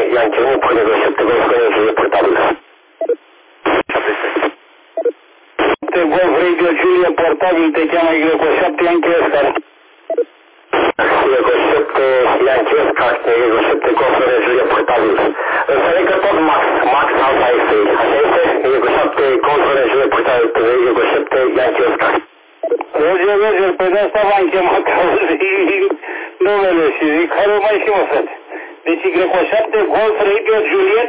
Yankee 1, pornire cu 7 Golf cu energie portabilă. Golf Radio Julia portabil te cheamă Y7 Yankee Oscar. Y7 Yankee Oscar, Y7 Golf Julia portabil. Înțeleg că tot Max Alfa este, așa este? Y7 Golf Julia portabil, Y7 Yankee Oscar. Roger, pe de asta v-am chemat, auzi numele și zic, hai o mai și mă frate. Deci Y7 Golf Radio Juliet?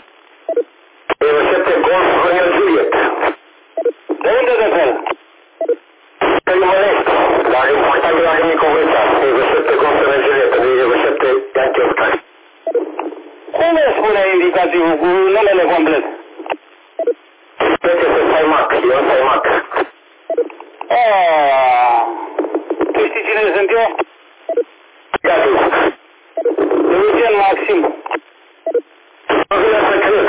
Y7 Golf Radio Juliet. De unde de fel? Pe Mănești, dar e portabil la Nicoveța, Y7 Golf Radio Juliet, Y7 Yankee Oscar. Cum îmi spune indicativul cu numele complet? Este Saimac, Ion Saimac. Tu știi cine sunt eu? Gati. Eugen Maxim. Nu vine să cred.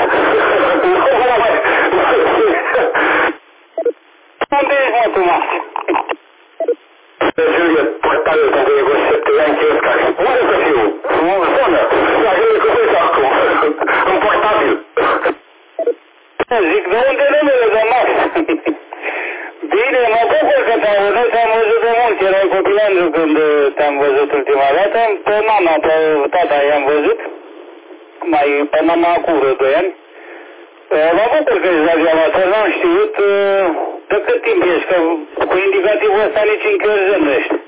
Unde ești, mă, tu, Maxim? Julie, portabil pentru Y7 Yankee Oscar. Unde să fiu? În zonă. La Nicoveța acum. În portabil. Zic, de unde numele de Max? Bine, mă bucur că te-am văzut, te-am văzut de mult, erai copilandru când te-am văzut ultima dată, pe mama, pe tata i-am văzut, mai pe mama acum vreo 2 ani. Mă bucur că ești la diamator, n-am știut de cât timp ești, că cu indicativul ăsta nici în Chiorzen nu ești.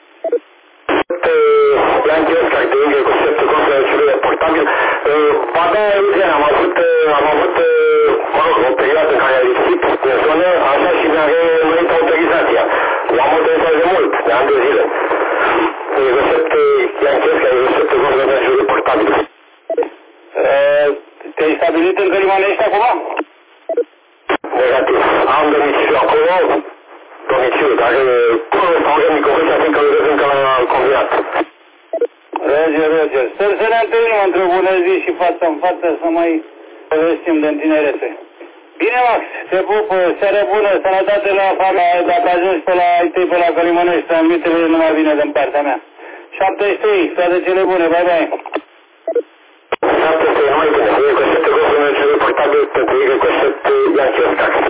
Yankee Oscar, de Y7 Golf Radio portabil. Poate, Eugen, am avut, mă rog, o perioadă în care a lipsit în zonă, așa și mi-a reînnoit autorizația. L-am autorizat de mult, de ani de zile. Y7 Yankee Oscar, Y7 Golf Radio portabil. Te-ai stabilit în Călimanești acum? Negativ. Am domiciliu acolo, dar până să avem Nicoveța, fiindcă îl văd încă la combinat. Roger. Sper să ne întâlnim într-o bună zi și față în față să mai povestim din tinerete. Bine, Max, te pup, seară bună, sănătate la familie, dacă ajungi pe la IT, pe la Călimanești, transmitele numai bine din partea mea. 73, toate cele bune, bye. 73, numai bine, Y7 Golf Radio portabil pentru Y7 Yankee Oscar.